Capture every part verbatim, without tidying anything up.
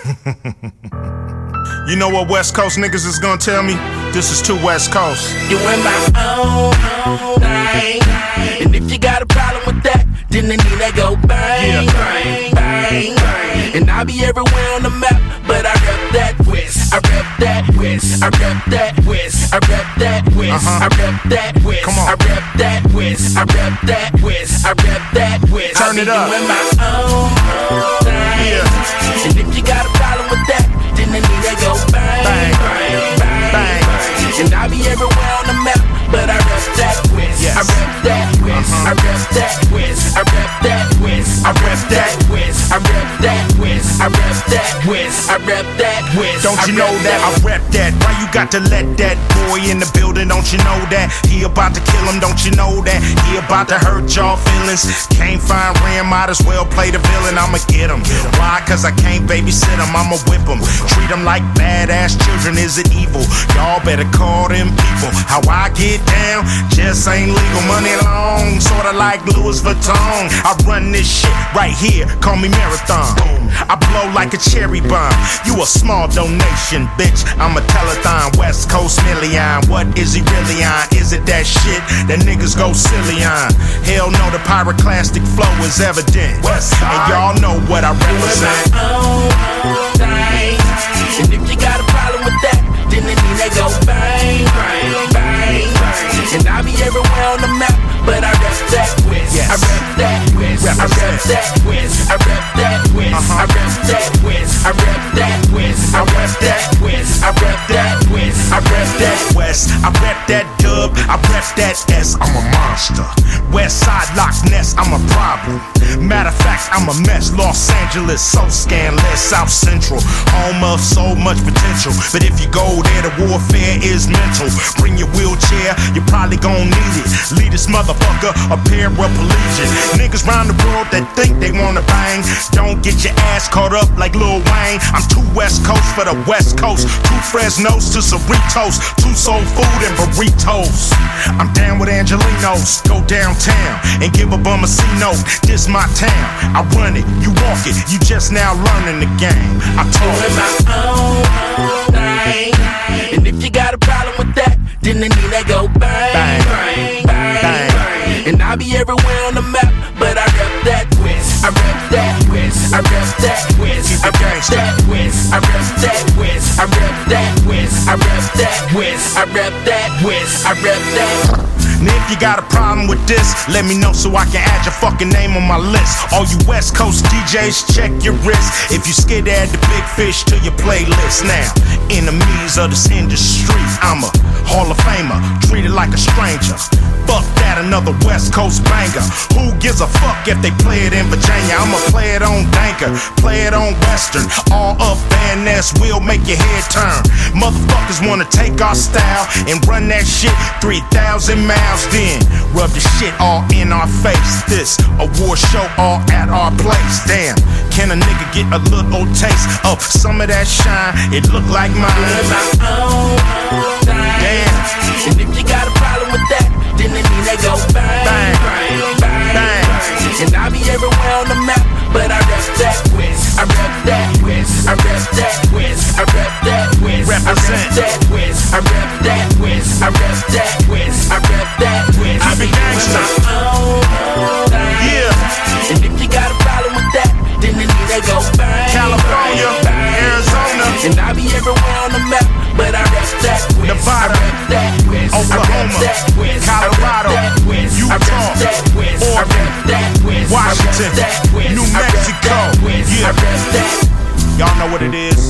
You know what West Coast niggas is gonna tell me? This is too West Coast. Doing my own, own thing. And if you got a problem with that, then the need that go bang, yeah. bang, bang, bang. And I'll be everywhere on the map, but I rep that West. I rep that West. I rep that West. I rep that West. Uh-huh. I rep that West. Come on. I rep that West. I rep that West. I rep that West. Turn I it up. Doing my own, own thing. Yeah. And if you got a problem with that, then the need that go bang, bang, bang, bang, bang. bang. And I'll be everywhere on the map, but I rep that West. Yes. I rep that West. Uh-huh. I rep that West. I rep that West. I rep that West. I rep that West. I rep that West. I rep that West. Don't you know that I rep that? Why you got to let that boy in the building? Don't you know that he about to kill him? Don't you know that he about to hurt y'all feelings? Can't find Ram, might as well play the villain. I'ma get him. Why? Cause I can't babysit him. I'ma whip him. Treat him like badass children. Is it evil? Y'all better call them people. How I get down just ain't legal. Money long, sorta like Louis Vuitton. I run this shit right here. Call me Marathon. I blow like a cherry bomb. You a small donation, bitch. I'm a telethon, West Coast million. What is he really on? Is it that shit that niggas go silly on? Hell no, the pyroclastic flow is evident. And y'all know what I represent. My own, own thing. And if you got a problem with that, then the need that go bang, bang, bang, bang. And I'll be everywhere on the map, but I rep that West. Yes. I rep that West. I rep that West. I rep that West. Uh-huh. I rep that West. I rep that West. I rep that West. I rep that West. I rep that West. I rep that dub. I rep that S. I'm a monster. West Side Loch Ness. I'm a problem. Matter of fact, I'm a mess. Los Angeles, so scandalous. South Central, home of so much potential. But if you go there, the warfare is mental. Bring your wheelchair, you probably gon' need it. Lead this motherfucker a paraplegic. Niggas round the world that think they wanna bang. Don't get your ass caught up like Lil Wayne. I'm too West Coast for the West Coast. Two Fresnos to Cerritos. Two soul food and burritos. I'm down with Angelinos. Go downtown and give a bum a C-note. This my town. I run it, you walk it. You just now learning the game. I told Doing you. my own, own thing. And if you got a problem with that, then the need that go bang, Bang. bang, bang, Bang. bang. And I'll be everywhere on the map, but I rep that West. I rep that West. I rep that West. I rep that West. I rep that West. I rep that West. I rep that West. I rep that West. I rep that. And if you got a problem with this, let me know so I can add your fucking name on my list. All you West Coast D Js, check your wrist. If you scared to add the big fish to your playlist now. Enemies of this industry, I'm a Hall of Famer, treated like a stranger. Fuck that, another West Coast banger. Who gives a fuck if they play it in Virginia? I'ma play it on Danker, play it on Western. All up Van Ness will make your head turn. Motherfuckers wanna take our style and run that shit three thousand miles, then rub the shit all in our face. This award show all at our place. Damn, can a nigga get a little taste of some of that shine? It look like mine. Doing my own, own thing. Damn. And if you got a problem with that, then the need that go bang, Bang. bang, bang, Bang. bang. And I'll be everywhere on the map, but I rep that West. I rep that West. I rep that West. I rep that West. Represent. I rep that West. I rep that West. I rep that West. I rep that West. I be gangsta. Doing my own, own thing. Yeah. And if you got a problem with that, then the need that go bang, California, bang, bang, Arizona. and I'll be everywhere on the map, but I rep that West. Nevada, I rep that West. Oklahoma, I rep that West. Colorado, I rep that West. Utah, I rep that West. I Oregon, rep that West. Washington, I rep that West. New I rep Mexico. that West. Yeah. I rep that. Y'all know what it is.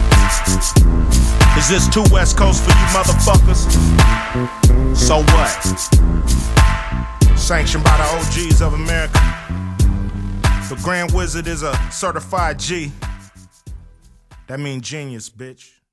Is this too West Coast for you motherfuckers? So what? Sanctioned by the O Gs of America. The Grand Wizard is a certified G. That means genius, bitch.